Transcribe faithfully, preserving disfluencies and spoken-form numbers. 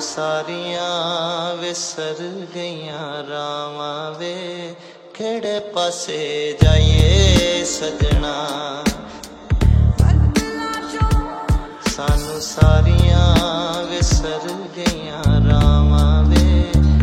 ਸਾਰੀਆਂ ਵਿਸਰ ਗਈਆਂ ਰਾਵਾਂ ਵੇ, ਕਿਹੜੇ ਪਾਸੇ ਜਾਈਏ ਸਜਣਾ। ਸਾਨੂੰ ਸਾਰੀਆਂ